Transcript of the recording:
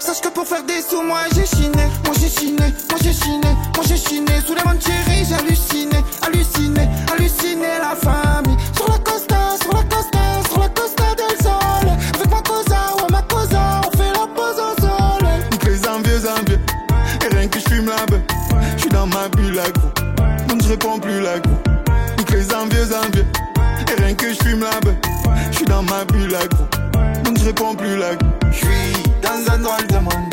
Sache que pour faire des sous, moi j'ai chiné. Moi j'ai chiné, moi j'ai chiné, moi j'ai chiné. Sous les mains de Thierry, j'ai halluciné, halluciné, halluciné la famille. Sur la costa, sur la costa, sur la costa del sol. Avec ma cosa, ouais ma cosa, on fait la pause au sol. Nique les envieux, et rien que j'fume la beuh. J'suis dans ma bulle la gros, donc j'réponds plus la gros. Nique les envieux, et rien que j'fume la beuh. J'suis dans ma bulle la gros, donc j'réponds plus la gros. J'suis dans un drôle de monde.